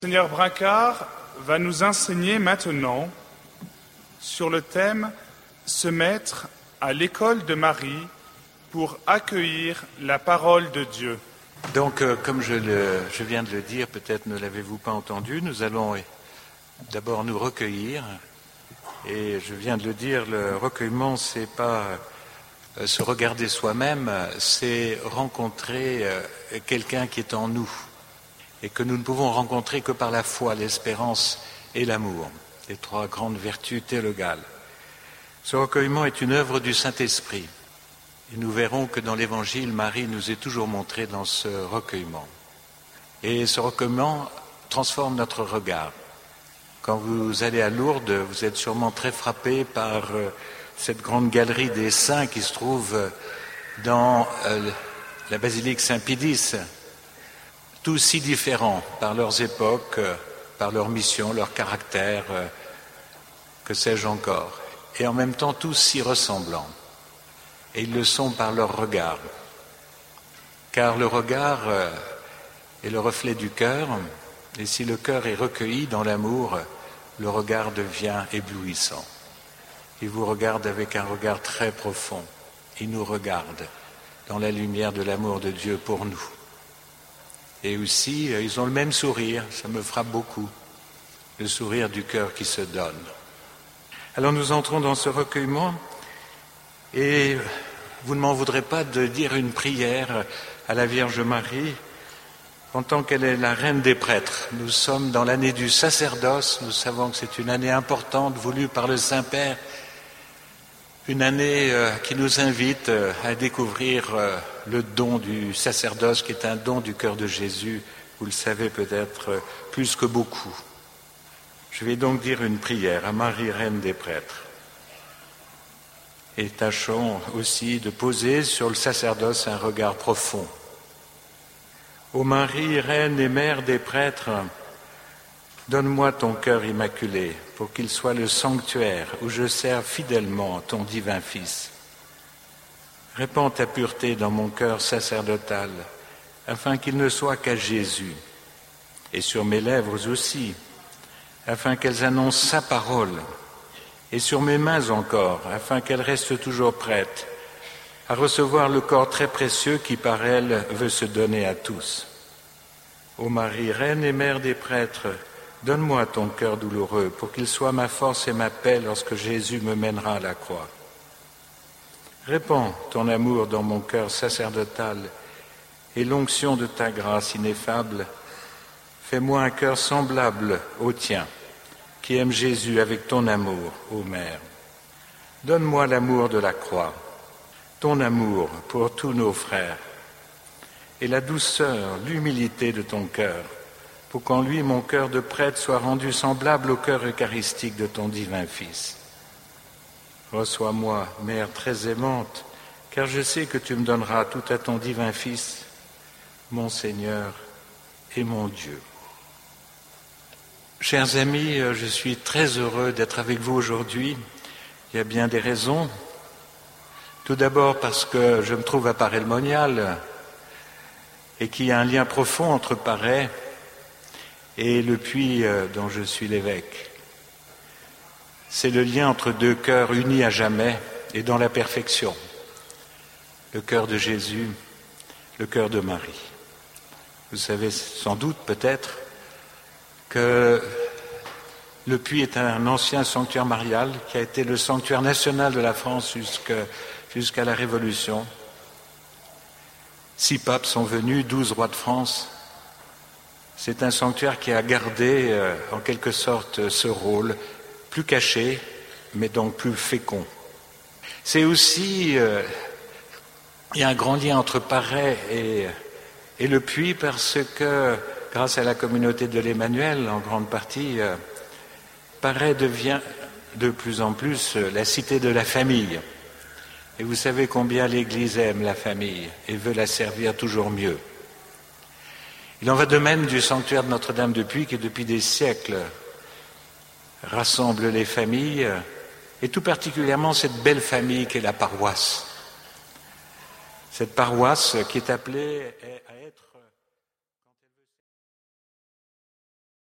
Seigneur Brincard va nous enseigner maintenant sur le thème « Se mettre à l'école de Marie pour accueillir la parole de Dieu ». Donc, comme je viens de le dire, peut-être ne l'avez-vous pas entendu, nous allons d'abord nous recueillir. Et je viens de le dire, le recueillement, c'est pas se regarder soi-même, c'est rencontrer quelqu'un qui est en nous et que nous ne pouvons rencontrer que par la foi, l'espérance et l'amour, les trois grandes vertus théologales. Ce recueillement est une œuvre du Saint-Esprit. Et nous verrons que dans l'Évangile, Marie nous est toujours montrée dans ce recueillement. Et ce recueillement transforme notre regard. Quand vous allez à Lourdes, vous êtes sûrement très frappé par cette grande galerie des saints qui se trouve dans la basilique Saint-Pidis, tous si différents par leurs époques, par leur mission, leur caractère, que sais-je encore, et en même temps tous si ressemblants. Et ils le sont par leur regard. Car le regard est le reflet du cœur, et si le cœur est recueilli dans l'amour, le regard devient éblouissant. Il vous regarde avec un regard très profond. Il nous regarde dans la lumière de l'amour de Dieu pour nous. Et aussi, ils ont le même sourire, ça me frappe beaucoup, le sourire du cœur qui se donne. Alors nous entrons dans ce recueillement, et vous ne m'en voudrez pas de dire une prière à la Vierge Marie, en tant qu'elle est la reine des prêtres. Nous sommes dans l'année du sacerdoce, nous savons que c'est une année importante, voulue par le Saint-Père, une année qui nous invite à découvrir le don du sacerdoce, qui est un don du cœur de Jésus, vous le savez peut-être plus que beaucoup. Je vais donc dire une prière à Marie, reine des prêtres. Et tâchons aussi de poser sur le sacerdoce un regard profond. Ô Marie, reine et mère des prêtres, donne-moi ton cœur immaculé pour qu'il soit le sanctuaire où je sers fidèlement ton divin Fils. Répands ta pureté dans mon cœur sacerdotal, afin qu'il ne soit qu'à Jésus, et sur mes lèvres aussi, afin qu'elles annoncent sa parole, et sur mes mains encore, afin qu'elles restent toujours prêtes à recevoir le corps très précieux qui par elle veut se donner à tous. Ô Marie, reine et mère des prêtres, donne-moi ton cœur douloureux pour qu'il soit ma force et ma paix lorsque Jésus me mènera à la croix. Répands ton amour dans mon cœur sacerdotal et l'onction de ta grâce ineffable. Fais-moi un cœur semblable au tien, qui aime Jésus avec ton amour, ô Mère. Donne-moi l'amour de la croix, ton amour pour tous nos frères, et la douceur, l'humilité de ton cœur, pour qu'en lui mon cœur de prêtre soit rendu semblable au cœur eucharistique de ton divin Fils. Reçois-moi, Mère très aimante, car je sais que tu me donneras tout à ton divin Fils, mon Seigneur et mon Dieu. Chers amis, je suis très heureux d'être avec vous aujourd'hui. Il y a bien des raisons. Tout d'abord parce que je me trouve à Paray-le-Monial et qu'il y a un lien profond entre Paray et le puits dont je suis l'évêque. C'est le lien entre deux cœurs unis à jamais et dans la perfection. Le cœur de Jésus, le cœur de Marie. Vous savez sans doute peut-être que le puits est un ancien sanctuaire marial qui a été le sanctuaire national de la France jusqu'à la Révolution. 6 papes sont venus, 12 rois de France. C'est un sanctuaire qui a gardé en quelque sorte ce rôle, plus caché, mais donc plus fécond. C'est aussi, il y a un grand lien entre Paray et le puits parce que, grâce à la communauté de l'Emmanuel, en grande partie, Paray devient de plus en plus la cité de la famille. Et vous savez combien l'Église aime la famille et veut la servir toujours mieux. Il en va de même du sanctuaire de Notre-Dame de Puy qui, depuis des siècles, rassemble les familles, et tout particulièrement cette belle famille qu'est la paroisse. Cette paroisse qui est appelée